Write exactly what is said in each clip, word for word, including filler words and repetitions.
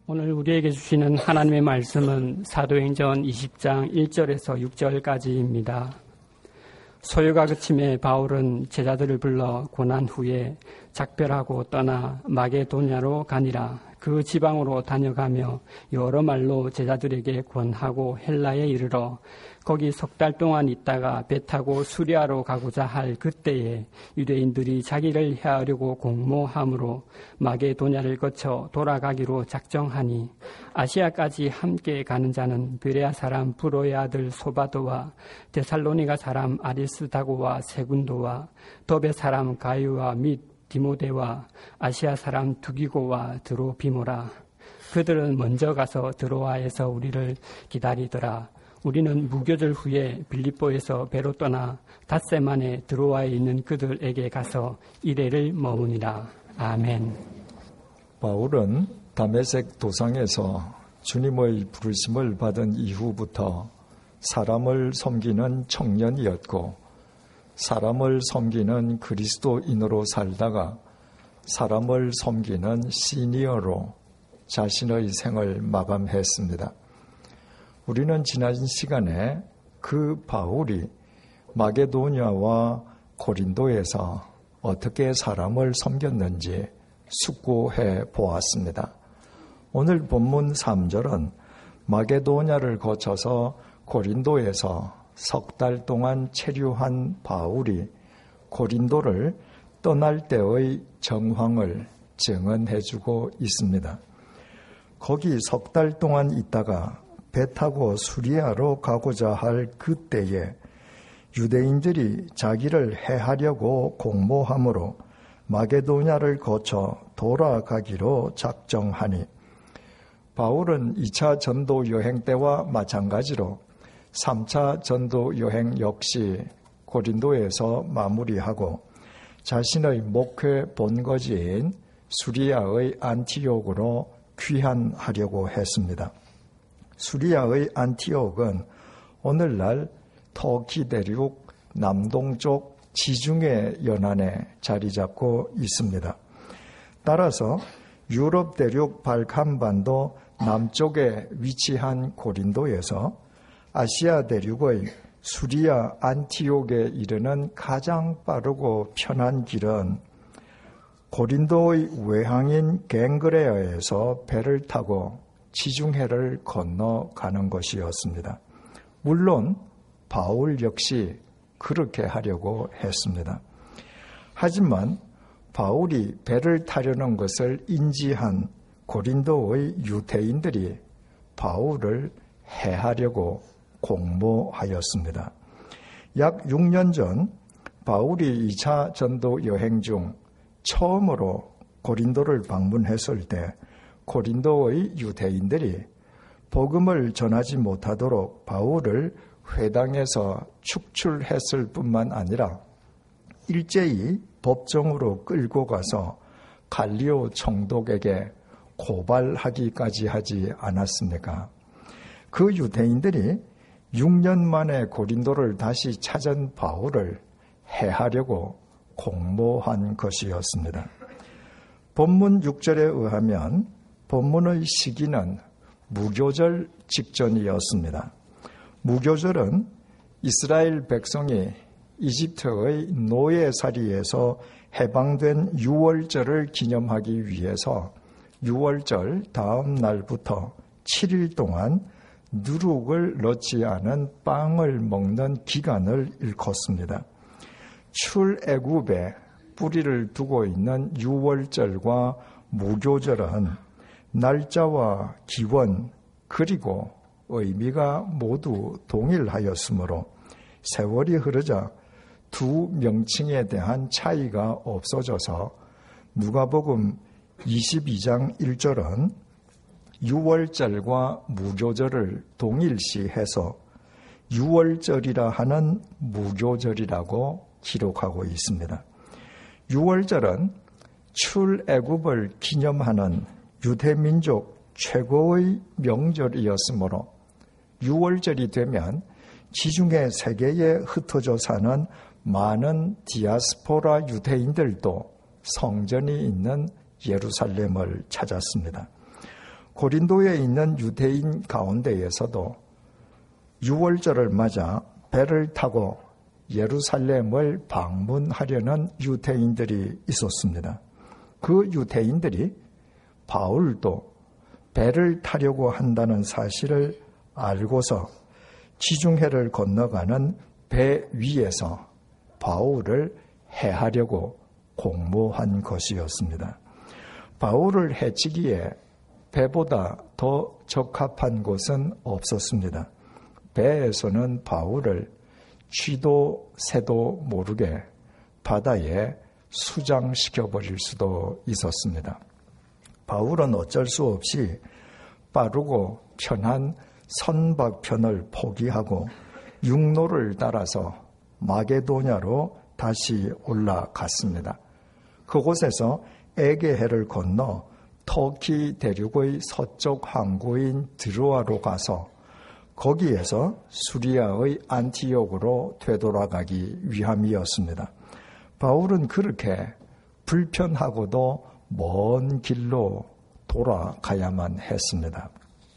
오늘 우리에게 주시는 하나님의 말씀은 사도행전 이십 장 일 절에서 육 절까지입니다. 소요가 그침에 바울은 제자들을 불러 고난 후에 작별하고 떠나 마게도냐로 가니라. 그 지방으로 다녀가며 여러 말로 제자들에게 권하고 헬라에 이르러 거기 석 달 동안 있다가 배 타고 수리아로 가고자 할 그때에 유대인들이 자기를 해하려고 공모함으로 마게도냐를 거쳐 돌아가기로 작정하니 아시아까지 함께 가는 자는 베레아 사람 브로의 아들 소바도와 데살로니가 사람 아리스다고와 세군도와 더베 사람 가이와 및 디모데와 아시아 사람 두기고와 드로비모라. 그들은 먼저 가서 드로아에서 우리를 기다리더라. 우리는 무교절 후에 빌립보에서 배로 떠나 닷새 만에 드로아에 있는 그들에게 가서 이래를 머무니라. 아멘. 바울은 다메섹 도상에서 주님의 부르심을 받은 이후부터 사람을 섬기는 청년이었고 사람을 섬기는 그리스도인으로 살다가 사람을 섬기는 시니어로 자신의 생을 마감했습니다. 우리는 지난 시간에 그 바울이 마게도냐와 고린도에서 어떻게 사람을 섬겼는지 숙고해 보았습니다. 오늘 본문 삼 절은 마게도냐를 거쳐서 고린도에서 석 달 동안 체류한 바울이 고린도를 떠날 때의 정황을 증언해주고 있습니다. 거기 석 달 동안 있다가 배 타고 수리아로 가고자 할 그때에 유대인들이 자기를 해하려고 공모함으로 마게도냐를 거쳐 돌아가기로 작정하니 바울은 이 차 전도 여행 때와 마찬가지로 삼 차 전도 여행 역시 고린도에서 마무리하고 자신의 목회 본거지인 수리아의 안티옥으로 귀환하려고 했습니다. 수리아의 안티옥은 오늘날 터키 대륙 남동쪽 지중해 연안에 자리 잡고 있습니다. 따라서 유럽 대륙 발칸반도 남쪽에 위치한 고린도에서 아시아 대륙의 수리아 안티옥에 이르는 가장 빠르고 편한 길은 고린도의 외항인 갱그레아에서 배를 타고 지중해를 건너가는 것이었습니다. 물론 바울 역시 그렇게 하려고 했습니다. 하지만 바울이 배를 타려는 것을 인지한 고린도의 유대인들이 바울을 해하려고 공모하였습니다. 약 육 년 전 바울이 이 차 전도 여행 중 처음으로 고린도를 방문했을 때 고린도의 유대인들이 복음을 전하지 못하도록 바울을 회당에서 축출했을 뿐만 아니라 일제히 법정으로 끌고 가서 갈리오 총독에게 고발하기까지 하지 않았습니까? 그 유대인들이 육 년 만에 고린도를 다시 찾은 바울을 해하려고 공모한 것이었습니다. 본문 육 절에 의하면 본문의 시기는 무교절 직전이었습니다. 무교절은 이스라엘 백성이 이집트의 노예살이에서 해방된 유월절을 기념하기 위해서 유월절 다음 날부터 칠 일 동안 누룩을 넣지 않은 빵을 먹는 기간을 일컫습니다. 출애굽에 뿌리를 두고 있는 유월절과 무교절은 날짜와 기원 그리고 의미가 모두 동일하였으므로 세월이 흐르자 두 명칭에 대한 차이가 없어져서 누가복음 이십이 장 일 절은 유월절과 무교절을 동일시해서 유월절이라 하는 무교절이라고 기록하고 있습니다. 유월절은 출애굽을 기념하는 유대민족 최고의 명절이었으므로 유월절이 되면 지중해 세계에 흩어져 사는 많은 디아스포라 유대인들도 성전이 있는 예루살렘을 찾았습니다. 고린도에 있는 유대인 가운데에서도 유월절을 맞아 배를 타고 예루살렘을 방문하려는 유대인들이 있었습니다. 그 유대인들이 바울도 배를 타려고 한다는 사실을 알고서 지중해를 건너가는 배 위에서 바울을 해하려고 공모한 것이었습니다. 바울을 해치기에 배보다 더 적합한 곳은 없었습니다. 배에서는 바울을 쥐도 새도 모르게 바다에 수장시켜버릴 수도 있었습니다. 바울은 어쩔 수 없이 빠르고 편한 선박편을 포기하고 육로를 따라서 마게도냐로 다시 올라갔습니다. 그곳에서 에게해를 건너 터키 대륙의 서쪽 항구인 드로아로 가서 거기에서 수리아의 안티옥으로 되돌아가기 위함이었습니다. 바울은 그렇게 불편하고도 먼 길로 돌아가야만 했습니다.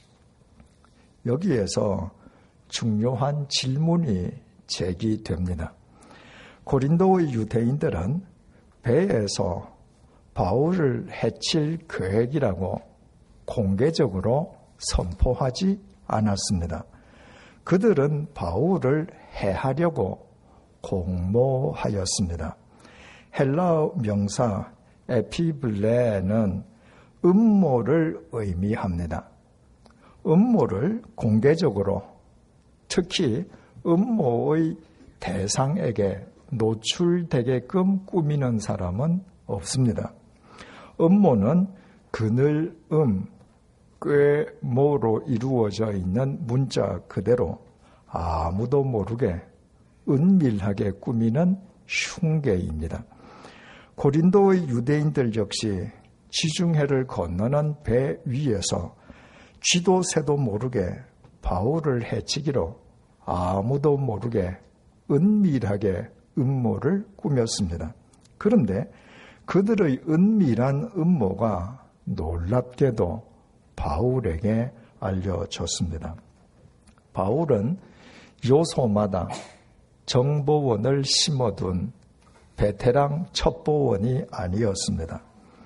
여기에서 중요한 질문이 제기됩니다. 고린도의 유대인들은 배에서 바울을 해칠 계획이라고 공개적으로 선포하지 않았습니다. 그들은 바울을 해하려고 공모하였습니다. 헬라어 명사 에피블레는 음모를 의미합니다. 음모를 공개적으로, 특히 음모의 대상에게 노출되게끔 꾸미는 사람은 없습니다. 음모는 그늘 음, 꽤 모로 이루어져 있는 문자 그대로 아무도 모르게 은밀하게 꾸미는 흉계입니다. 고린도의 유대인들 역시 지중해를 건너는 배 위에서 쥐도 새도 모르게 바울을 해치기로 아무도 모르게 은밀하게 음모를 꾸몄습니다. 그런데 그들의 은밀한 음모가 놀랍게도 바울에게 알려졌습니다. 바울은 요소마다 정보원을 심어둔 베테랑 첩보원이 아니었습니다.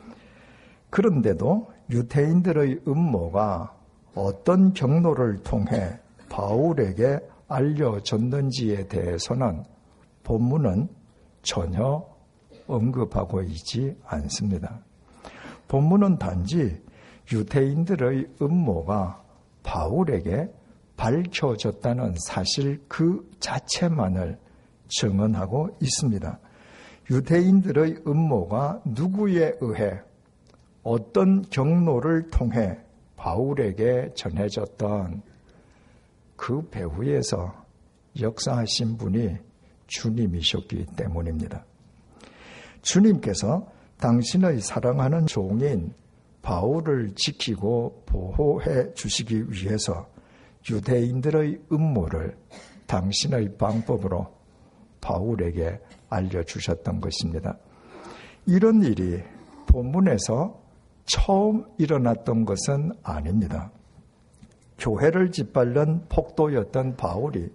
그런데도 유대인들의 음모가 어떤 경로를 통해 바울에게 알려졌는지에 대해서는 본문은 전혀 언급하고 있지 않습니다. 본문은 단지 유대인들의 음모가 바울에게 밝혀졌다는 사실 그 자체만을 증언하고 있습니다. 유대인들의 음모가 누구에 의해 어떤 경로를 통해 바울에게 전해졌던 그 배후에서 역사하신 분이 주님이셨기 때문입니다. 주님께서 당신의 사랑하는 종인 바울을 지키고 보호해 주시기 위해서 유대인들의 음모를 당신의 방법으로 바울에게 알려주셨던 것입니다. 이런 일이 본문에서 처음 일어났던 것은 아닙니다. 교회를 짓밟는 폭도였던 바울이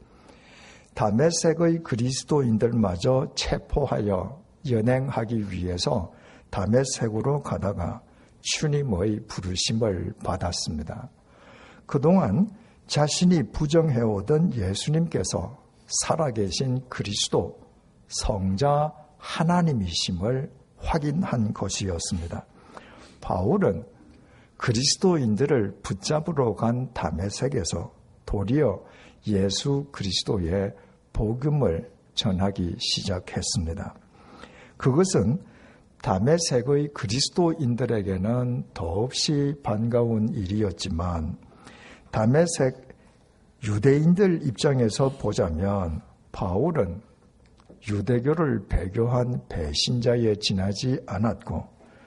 다메섹의 그리스도인들마저 체포하여 연행하기 위해서 다메섹으로 가다가 주님의 부르심을 받았습니다. 그동안 자신이 부정해오던 예수님께서 살아계신 그리스도, 성자 하나님이심을 확인한 것이었습니다. 바울은 그리스도인들을 붙잡으러 간 다메섹에서 도리어 예수 그리스도의 복음을 전하기 시작했습니다. 그것은 다메섹의 그리스도인들에게는 더없이 반가운 일이었지만 다메섹 유대인들 입장에서 보자면 바울은 유대교를 배교한 배신자에 지나지 않았고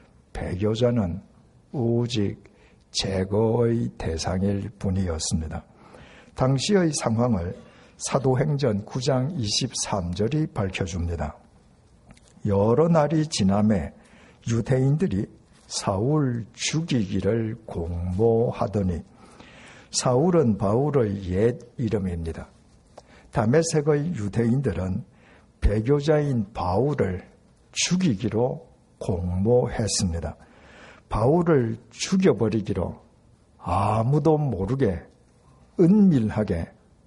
배교자는 오직 제거의 대상일 뿐이었습니다. 당시의 상황을 사도행전 구 장 이십삼 절이 밝혀줍니다. 여러 날이 지남에 유대인들이 사울 죽이기를 공모하더니, 사울은 바울의 옛 이름입니다. 다메섹의 유대인들은 배교자인 바울을 죽이기로 공모했습니다. 바울을 죽여버리기로 아무도 모르게 은밀하게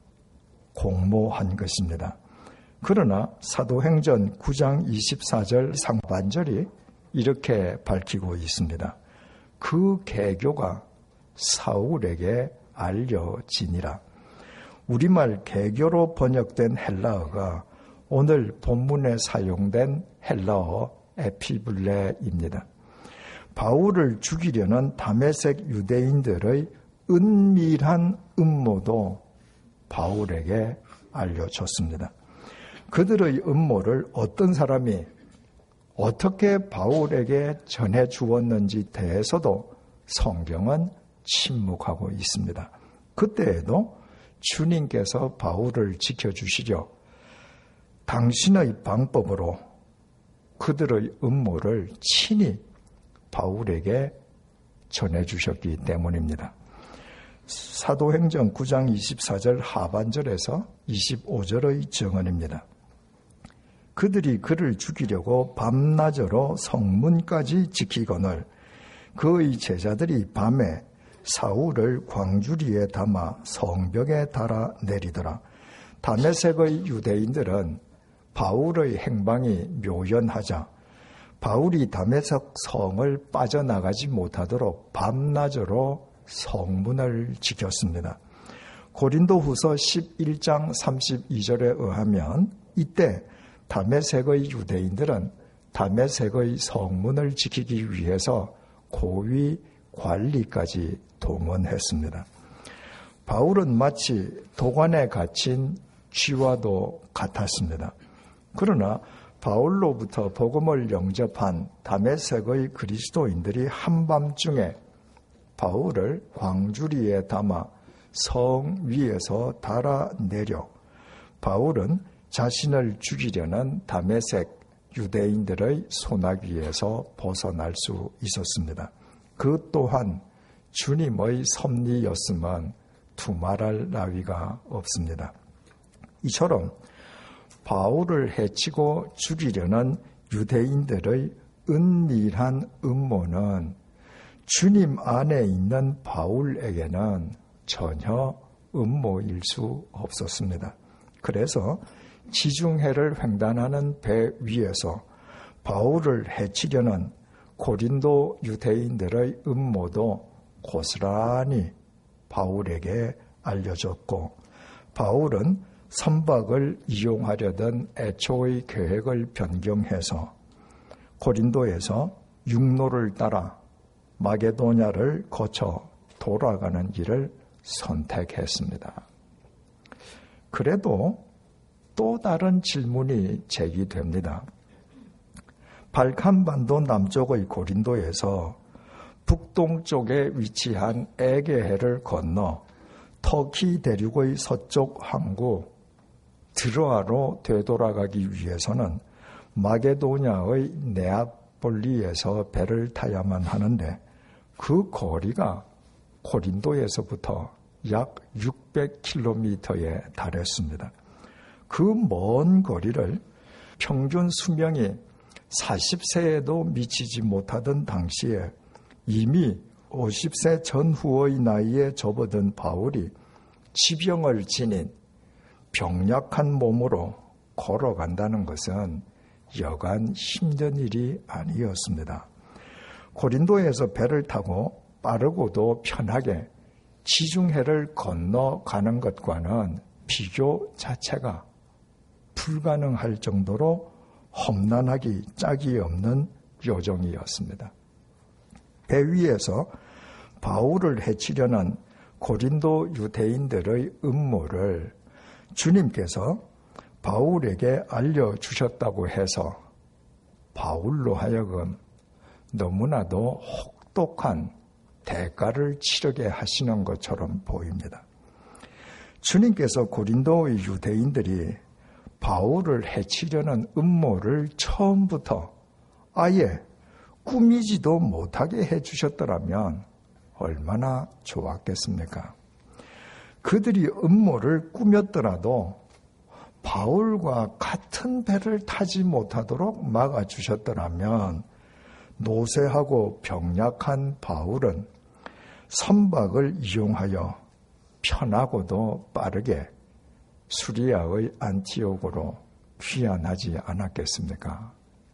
공모한 것입니다. 그러나 사도행전 구 장 이십사 절 상반절이 이렇게 밝히고 있습니다. 그 개교가 사울에게 알려지니라. 우리말 개교로 번역된 헬라어가 오늘 본문에 사용된 헬라어 에피블레입니다. 바울을 죽이려는 다메섹 유대인들의 은밀한 음모도 바울에게 알려졌습니다. 그들의 음모를 어떤 사람이 어떻게 바울에게 전해 주었는지 대해서도 성경은 침묵하고 있습니다. 그때에도 주님께서 바울을 지켜주시려 당신의 방법으로 그들의 음모를 친히 바울에게 전해주셨기 때문입니다. 사도행전 구 장 이십사 절 하반절에서 이십오 절의 증언입니다. 그들이 그를 죽이려고 밤낮으로 성문까지 지키거늘 그의 제자들이 밤에 사울을 광주리에 담아 성벽에 달아 내리더라. 다메섹의 유대인들은 바울의 행방이 묘연하자 바울이 다메섹 성을 빠져나가지 못하도록 밤낮으로 성문을 지켰습니다. 고린도후서 십일 장 삼십이 절에 의하면 이때 다메섹의 유대인들은 다메섹의 성문을 지키기 위해서 고위 관리까지 동원했습니다. 바울은 마치 도관에 갇힌 쥐와도 같았습니다. 그러나 바울로부터 복음을 영접한 다메섹의 그리스도인들이 한밤중에 바울을 광주리에 담아 성 위에서 달아내려 바울은 자신을 죽이려는 다메섹 유대인들의 소나기에서 벗어날 수 있었습니다. 그 또한 주님의 섭리였음은 두말할 나위가 없습니다. 이처럼 바울을 해치고 죽이려는 유대인들의 은밀한 음모는 주님 안에 있는 바울에게는 전혀 음모일 수 없었습니다. 그래서 지중해를 횡단하는 배 위에서 바울을 해치려는 고린도 유대인들의 음모도 고스란히 바울에게 알려졌고 바울은 선박을 이용하려던 애초의 계획을 변경해서 고린도에서 육로를 따라 마게도냐를 거쳐 돌아가는 길을 선택했습니다. 그래도 또 다른 질문이 제기됩니다. 발칸반도 남쪽의 고린도에서 북동쪽에 위치한 에게해를 건너 터키 대륙의 서쪽 항구 드로아로 되돌아가기 위해서는 마게도냐의 네아폴리에서 배를 타야만 하는데 그 거리가 고린도에서부터 약 육백 킬로미터에 달했습니다. 그 먼 거리를 평균 수명이 사십 세에도 미치지 못하던 당시에 이미 오십 세 전후의 나이에 접어든 바울이 지병을 지닌 병약한 몸으로 걸어간다는 것은 여간 힘든 일이 아니었습니다. 고린도에서 배를 타고 빠르고도 편하게 지중해를 건너가는 것과는 비교 자체가 불가능할 정도로 험난하기 짝이 없는 요정이었습니다. 배 위에서 바울을 해치려는 고린도 유대인들의 음모를 주님께서 바울에게 알려주셨다고 해서 바울로 하여금 너무나도 혹독한 대가를 치르게 하시는 것처럼 보입니다. 주님께서 고린도의 유대인들이 바울을 해치려는 음모를 처음부터 아예 꾸미지도 못하게 해주셨더라면 얼마나 좋았겠습니까? 그들이 음모를 꾸몄더라도 바울과 같은 배를 타지 못하도록 막아주셨더라면 노쇠하고 병약한 바울은 선박을 이용하여 편하고도 빠르게 수리아의 안티옥으로 귀환하지 않았겠습니까?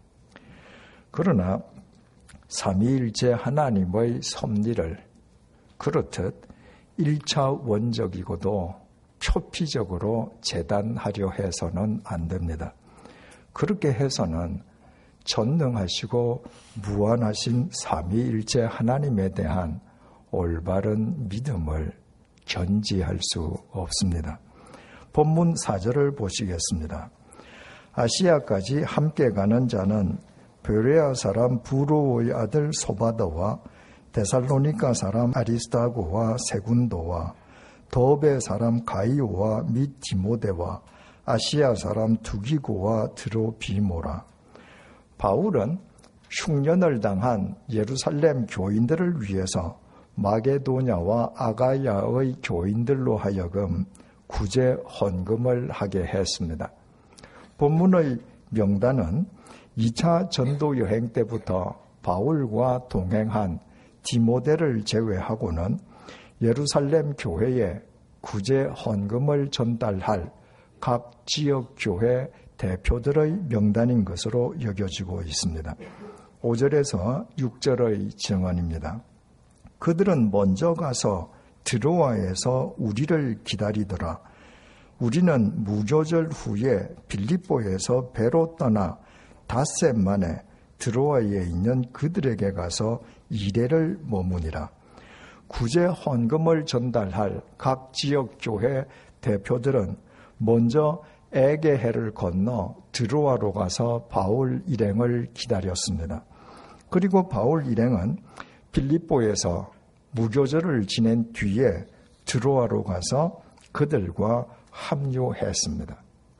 그러나 삼위일체 하나님의 섭리를 그렇듯 일차 원적이고도 표피적으로 재단하려 해서는 안 됩니다. 그렇게 해서는 전능하시고 무한하신 삼위일체 하나님에 대한 올바른 믿음을 견지할 수 없습니다. 본문 사 절을 보시겠습니다. 아시아까지 함께 가는 자는 베레아 사람 부로의 아들 소바더와 데살로니가 사람 아리스타고와 세군도와 더베 사람 가이오와 및 디모데와 아시아 사람 두기고와 드로비모라. 바울은 흉년을 당한 예루살렘 교인들을 위해서 마게도냐와 아가야의 교인들로 하여금 구제 헌금을 하게 했습니다. 본문의 명단은 이 차 전도 여행 때부터 바울과 동행한 디모데를 제외하고는 예루살렘 교회에 구제 헌금을 전달할 각 지역 교회 대표들의 명단인 것으로 여겨지고 있습니다. 오 절에서 육 절의 증언입니다. 그들은 먼저 가서 드로아에서 우리를 기다리더라. 우리는 무교절 후에 빌립보에서 배로 떠나 닷새 만에 드로아에 있는 그들에게 가서 이레를 머무니라. 구제 헌금을 전달할 각 지역 교회 대표들은 먼저 에게해를 건너 드로아로 가서 바울 일행을 기다렸습니다. 그리고 바울 일행은 빌립보에서 무교절을 지낸 뒤에 드로아로 가서 그들과 합류했습니다.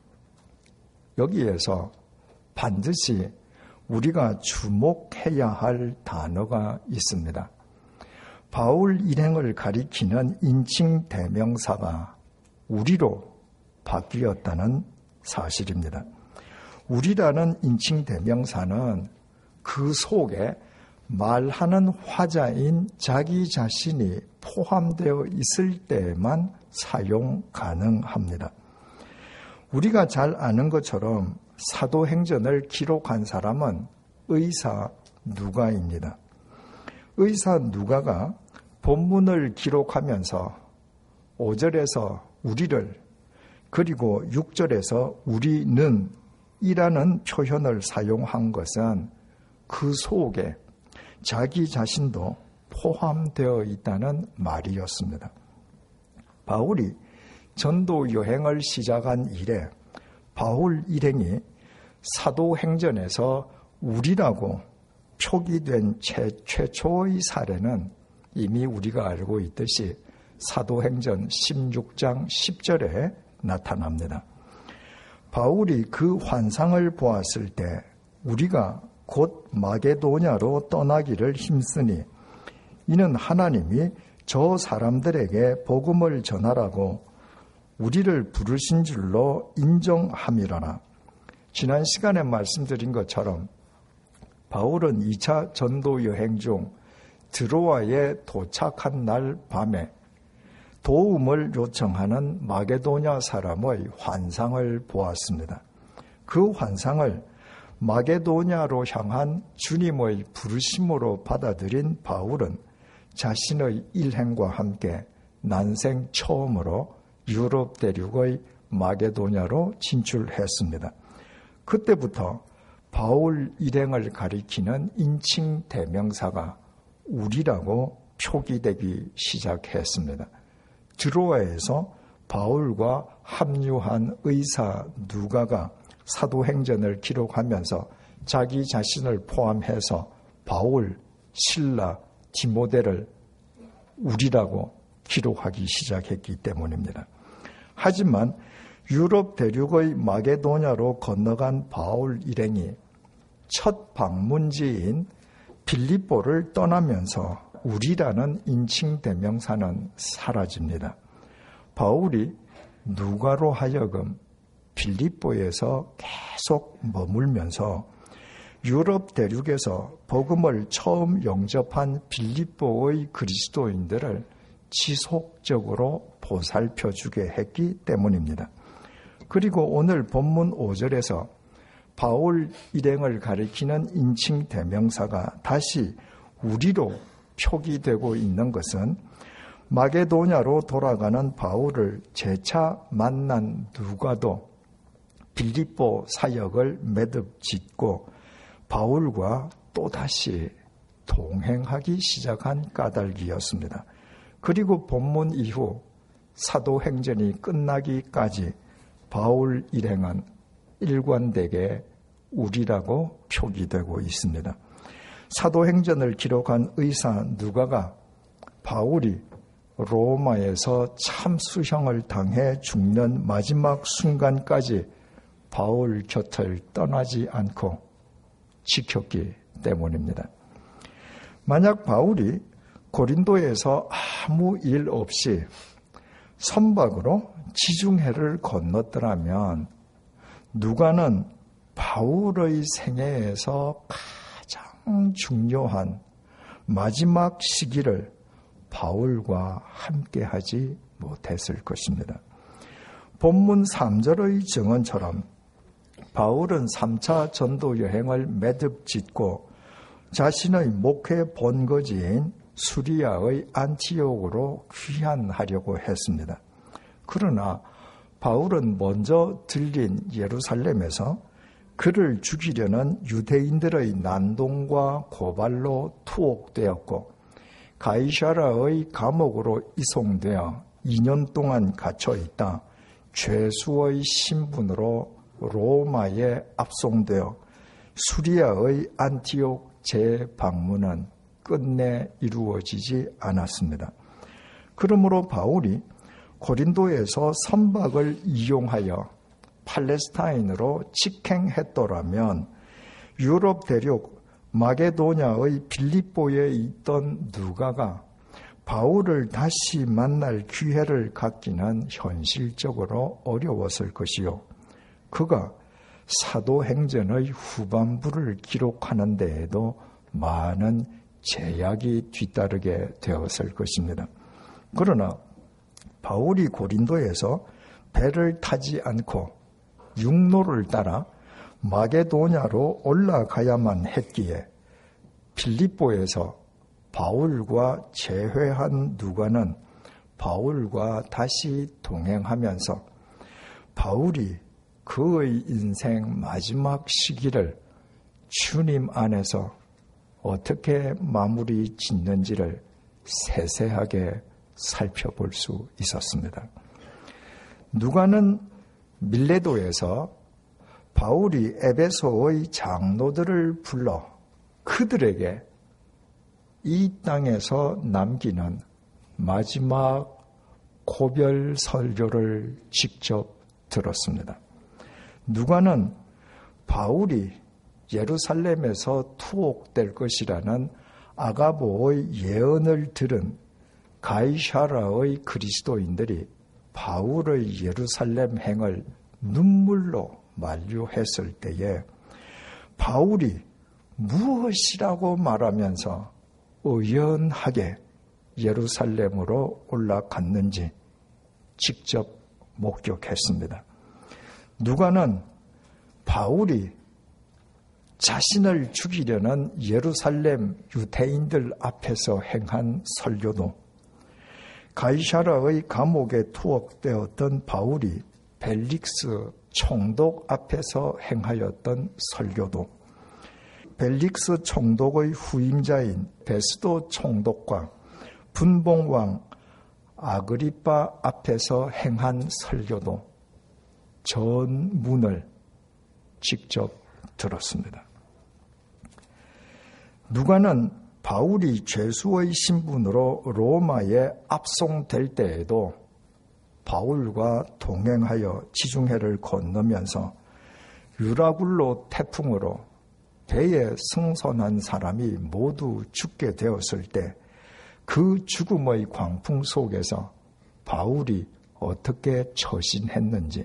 여기에서 반드시 우리가 주목해야 할 단어가 있습니다. 바울 일행을 가리키는 인칭 대명사가 우리로 바뀌었다는 사실입니다. 우리라는 인칭 대명사는 그 속에 말하는 화자인 자기 자신이 포함되어 있을 때에만 사용 가능합니다. 우리가 잘 아는 것처럼 사도행전을 기록한 사람은 의사 누가입니다. 의사 누가가 본문을 기록하면서 오 절에서 우리를 그리고 육 절에서 우리는 이라는 표현을 사용한 것은 그 속에 자기 자신도 포함되어 있다는 말이었습니다. 바울이 전도 여행을 시작한 이래 바울 일행이 사도행전에서 우리라고 표기된 최, 최초의 사례는 이미 우리가 알고 있듯이 사도행전 십육 장 십 절에 나타납니다. 바울이 그 환상을 보았을 때 우리가 곧 마게도냐로 떠나기를 힘쓰니 이는 하나님이 저 사람들에게 복음을 전하라고 우리를 부르신 줄로 인정함이라나. 지난 시간에 말씀드린 것처럼 바울은 이 차 전도 여행 중 드로아에 도착한 날 밤에 도움을 요청하는 마게도냐 사람의 환상을 보았습니다. 그 환상을 마게도냐로 향한 주님의 부르심으로 받아들인 바울은 자신의 일행과 함께 난생 처음으로 유럽 대륙의 마게도냐로 진출했습니다. 그때부터 바울 일행을 가리키는 인칭 대명사가 우리라고 표기되기 시작했습니다. 드로아에서 바울과 합류한 의사 누가가 사도행전을 기록하면서 자기 자신을 포함해서 바울, 실라, 디모데를 우리라고 기록하기 시작했기 때문입니다. 하지만 유럽 대륙의 마게도냐로 건너간 바울 일행이 첫 방문지인 빌립보를 떠나면서 우리라는 인칭 대명사는 사라집니다. 바울이 누가로 하여금 빌립보에서 계속 머물면서 유럽 대륙에서 복음을 처음 영접한 빌립보의 그리스도인들을 지속적으로 보살펴주게 했기 때문입니다. 그리고 오늘 본문 오 절에서 바울 일행을 가리키는 인칭 대명사가 다시 우리로 표기되고 있는 것은 마게도냐로 돌아가는 바울을 재차 만난 누가도 빌립보 사역을 매듭 짓고 바울과 또다시 동행하기 시작한 까닭이었습니다. 그리고 본문 이후 사도행전이 끝나기까지 바울 일행은 일관되게 우리라고 표기되고 있습니다. 사도행전을 기록한 의사 누가가 바울이 로마에서 참수형을 당해 죽는 마지막 순간까지 바울 곁을 떠나지 않고 지켰기 때문입니다. 만약 바울이 고린도에서 아무 일 없이 선박으로 지중해를 건넜더라면 누가는 바울의 생애에서 가장 중요한 마지막 시기를 바울과 함께하지 못했을 것입니다. 본문 삼 절의 증언처럼 바울은 삼 차 전도 여행을 매듭 짓고 자신의 목회 본거지인 수리아의 안티옥으로 귀환하려고 했습니다. 그러나 바울은 먼저 들린 예루살렘에서 그를 죽이려는 유대인들의 난동과 고발로 투옥되었고 가이사라의 감옥으로 이송되어 이 년 동안 갇혀 있다 죄수의 신분으로 로마에 압송되어 수리아의 안티옥 재방문은 끝내 이루어지지 않았습니다. 그러므로 바울이 고린도에서 선박을 이용하여 팔레스타인으로 직행했더라면 유럽 대륙 마게도냐의 빌립보에 있던 누가가 바울을 다시 만날 기회를 갖기는 현실적으로 어려웠을 것이요. 그가 사도행전의 후반부를 기록하는 데에도 많은 제약이 뒤따르게 되었을 것입니다. 그러나 바울이 고린도에서 배를 타지 않고 육로를 따라 마게도냐로 올라가야만 했기에 빌립보에서 바울과 재회한 누가는 바울과 다시 동행하면서 바울이 그의 인생 마지막 시기를 주님 안에서 어떻게 마무리 짓는지를 세세하게 살펴볼 수 있었습니다. 누가는 밀레도에서 바울이 에베소의 장로들을 불러 그들에게 이 땅에서 남기는 마지막 고별 설교를 직접 들었습니다. 누가는 바울이 예루살렘에서 투옥될 것이라는 아가보의 예언을 들은 가이사라의 그리스도인들이 바울의 예루살렘 행을 눈물로 만류했을 때에 바울이 무엇이라고 말하면서 의연하게 예루살렘으로 올라갔는지 직접 목격했습니다. 누가는 바울이 자신을 죽이려는 예루살렘 유대인들 앞에서 행한 설교도 가이사라의 감옥에 투옥되었던 바울이 벨릭스 총독 앞에서 행하였던 설교도 벨릭스 총독의 후임자인 베스도 총독과 분봉왕 아그리빠 앞에서 행한 설교도 전문을 직접 들었습니다. 누가는 바울이 죄수의 신분으로 로마에 압송될 때에도 바울과 동행하여 지중해를 건너면서 유라굴로 태풍으로 배에 승선한 사람이 모두 죽게 되었을 때 그 죽음의 광풍 속에서 바울이 어떻게 처신했는지,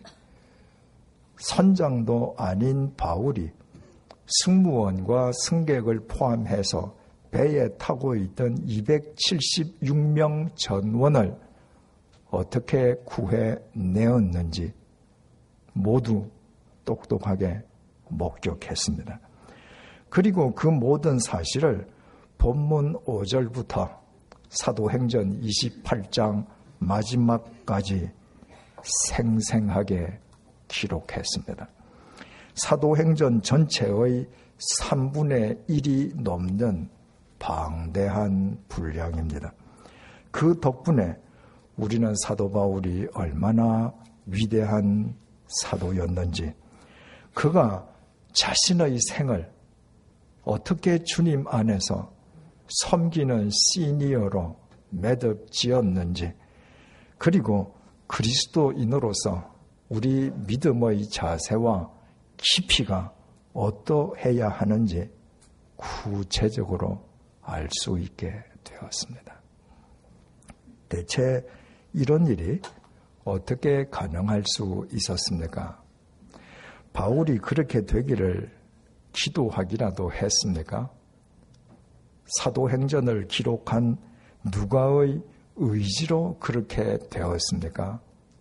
선장도 아닌 바울이 승무원과 승객을 포함해서 배에 타고 있던 이백칠십육 명 전원을 어떻게 구해내었는지 모두 똑똑하게 목격했습니다. 그리고 그 모든 사실을 본문 오 절부터 사도행전 이십팔 장 마지막까지 생생하게 기록했습니다. 사도행전 전체의 삼분의 일이 넘는 방대한 분량입니다. 그 덕분에 우리는 사도 바울이 얼마나 위대한 사도였는지, 그가 자신의 생을 어떻게 주님 안에서 섬기는 시니어로 매듭지었는지, 그리고 그리스도인으로서 우리 믿음의 자세와 깊이가 어떠해야 하는지 구체적으로 알 수 있게 되었습니다. 대체 이런 일이 어떻게 가능할 수 있었습니까? 바울이 그렇게 되기를 기도하기라도 했습니까? 사도행전을 기록한 누가의 의지로 그렇게 되었습니까?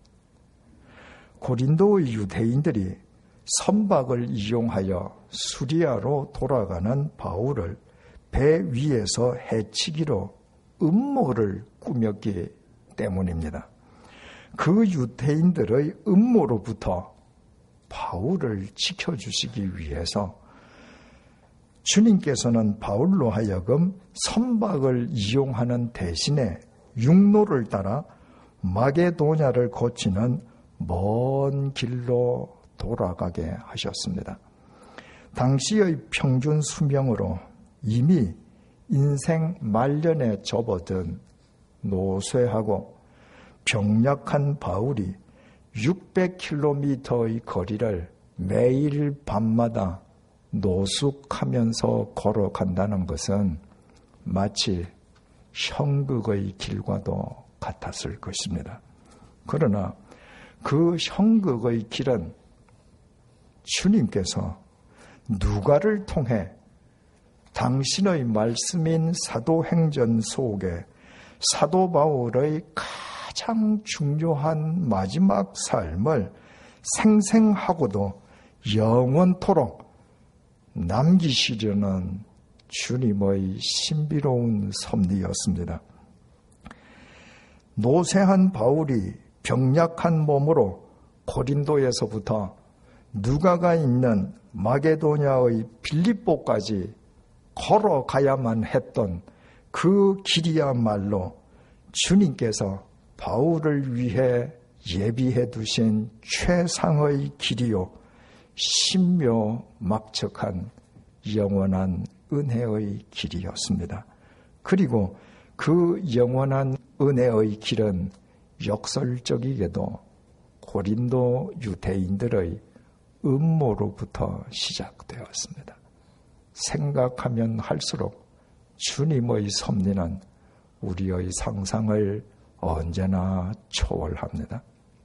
고린도의 유대인들이 선박을 이용하여 수리아로 돌아가는 바울을 배 위에서 해치기로 음모를 꾸몄기 때문입니다. 그 유대인들의 음모로부터 바울을 지켜주시기 위해서 주님께서는 바울로 하여금 선박을 이용하는 대신에 육로를 따라 마게도냐를 거치는 먼 길로 돌아가게 하셨습니다. 당시의 평균 수명으로 이미 인생 말년에 접어든 노쇠하고 병약한 바울이 육백 킬로미터의 거리를 매일 밤마다 노숙하면서 걸어간다는 것은 마치 형극의 길과도 같았을 것입니다. 그러나 그 형극의 길은 주님께서 누가를 통해 당신의 말씀인 사도행전 속에 사도 바울의 가장 중요한 마지막 삶을 생생하고도 영원토록 남기시려는 주님의 신비로운 섭리였습니다. 노쇠한 바울이 병약한 몸으로 고린도에서부터 누가가 있는 마게도냐의 빌립보까지 걸어가야만 했던 그 길이야말로 주님께서 바울을 위해 예비해 두신 최상의 길이요 신묘막측한 영원한 은혜의 길이었습니다. 그리고 그 영원한 은혜의 길은 역설적이게도 고린도 유대인들의 음모로부터 시작되었습니다. 생각하면 할수록 주님의 섭리는 우리의 상상을 언제나 초월합니다.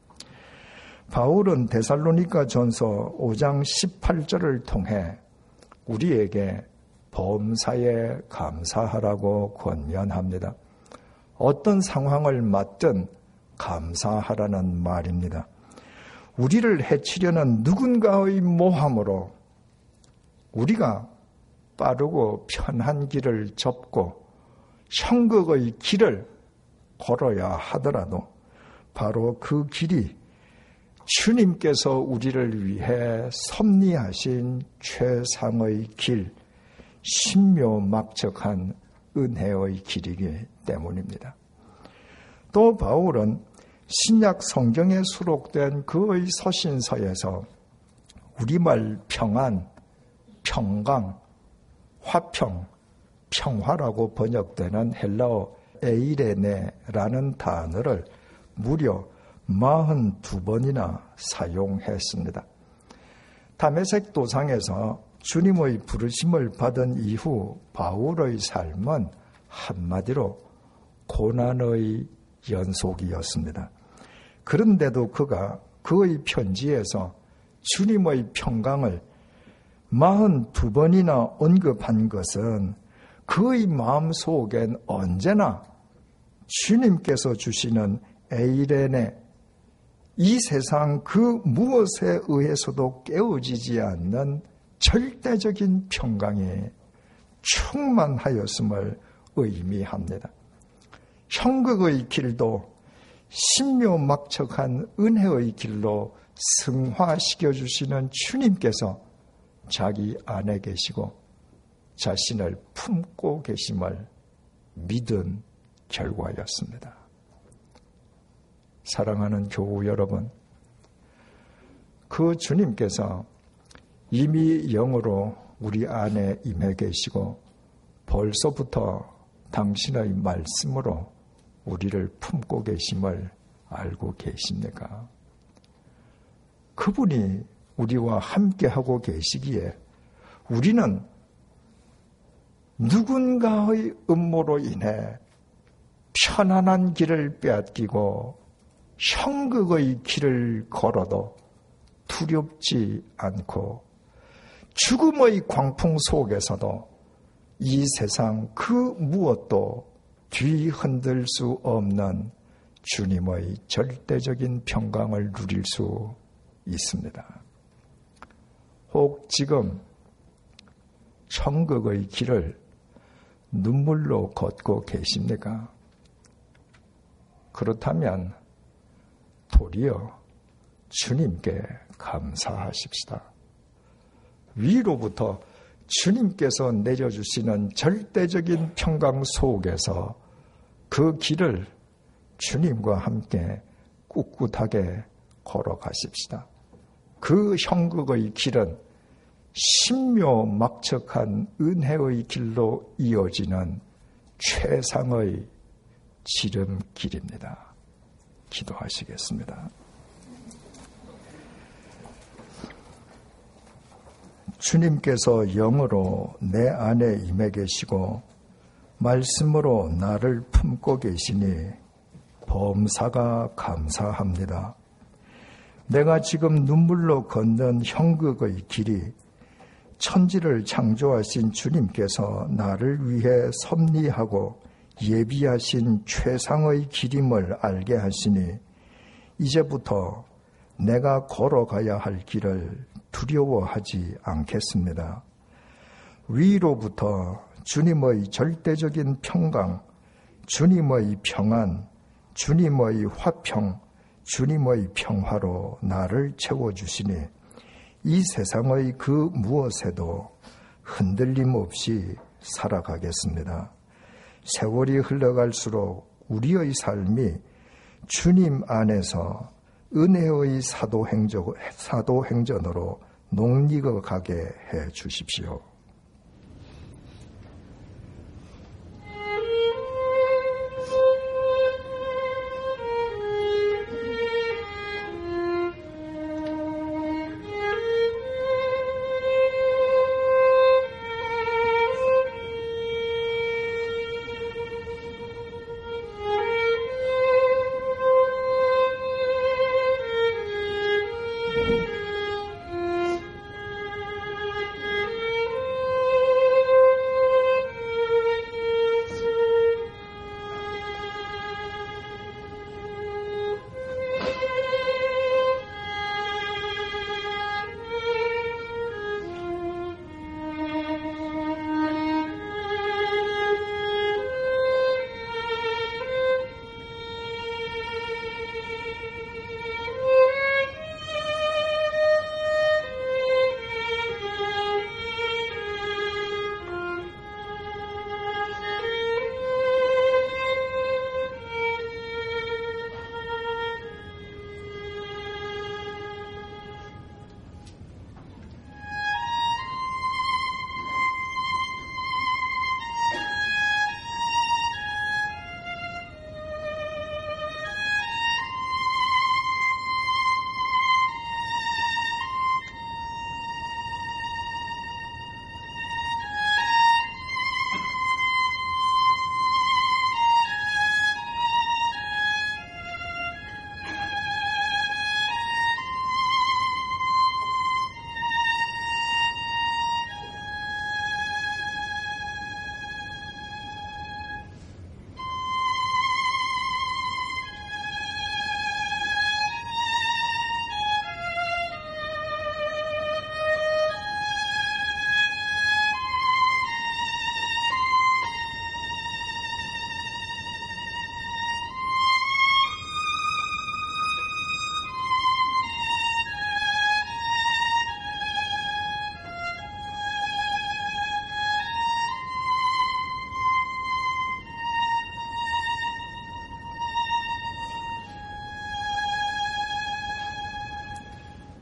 바울은 데살로니가 전서 오 장 십팔 절을 통해 우리에게 범사에 감사하라고 권면합니다. 어떤 상황을 맞든 감사하라는 말입니다. 우리를 해치려는 누군가의 모함으로 우리가 빠르고 편한 길을 접고 형극의 길을 걸어야 하더라도 바로 그 길이 주님께서 우리를 위해 섭리하신 최상의 길, 신묘막측한 은혜의 길이기 때문입니다. 또 바울은 신약 성경에 수록된 그의 서신서에서 우리말 평안, 평강, 화평, 평화라고 번역되는 헬라어 에이레네라는 단어를 무려 사십이 번이나 사용했습니다. 다메섹 도상에서 주님의 부르심을 받은 이후 바울의 삶은 한마디로 고난의 연속이었습니다. 그런데도 그가 그의 편지에서 주님의 평강을 사십이 번이나 언급한 것은 그의 마음속엔 언제나 주님께서 주시는 에이레네, 이 세상 그 무엇에 의해서도 깨어지지 않는 절대적인 평강이 충만하였음을 의미합니다. 형극의 길도 신묘막측한 은혜의 길로 승화시켜주시는 주님께서 자기 안에 계시고 자신을 품고 계심을 믿은 결과였습니다. 사랑하는 교우 여러분, 그 주님께서 이미 영으로 우리 안에 임해 계시고 벌써부터 당신의 말씀으로 우리를 품고 계심을 알고 계십니까? 그분이 우리와 함께하고 계시기에 우리는 누군가의 음모로 인해 편안한 길을 빼앗기고 형극의 길을 걸어도 두렵지 않고 죽음의 광풍 속에서도 이 세상 그 무엇도 뒤흔들 수 없는 주님의 절대적인 평강을 누릴 수 있습니다. 혹 지금 천국의 길을 눈물로 걷고 계십니까? 그렇다면 도리어 주님께 감사하십시다. 위로부터 주님께서 내려주시는 절대적인 평강 속에서 그 길을 주님과 함께 꿋꿋하게 걸어가십시다. 그 형극의 길은 신묘막측한 은혜의 길로 이어지는 최상의 지름길입니다. 기도하시겠습니다. 주님께서 영으로 내 안에 임해 계시고 말씀으로 나를 품고 계시니 범사가 감사합니다. 내가 지금 눈물로 걷는 형극의 길이 천지를 창조하신 주님께서 나를 위해 섭리하고 예비하신 최상의 길임을 알게 하시니 이제부터 내가 걸어가야 할 길을 두려워하지 않겠습니다. 위로부터 주님의 절대적인 평강, 주님의 평안, 주님의 화평, 주님의 평화로 나를 채워주시니 이 세상의 그 무엇에도 흔들림 없이 살아가겠습니다. 세월이 흘러갈수록 우리의 삶이 주님 안에서 은혜의 사도행전, 사도행전으로 녹익어가게 해 주십시오.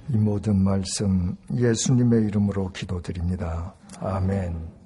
이 모든 말씀 예수님의 이름으로 기도드립니다. 아멘.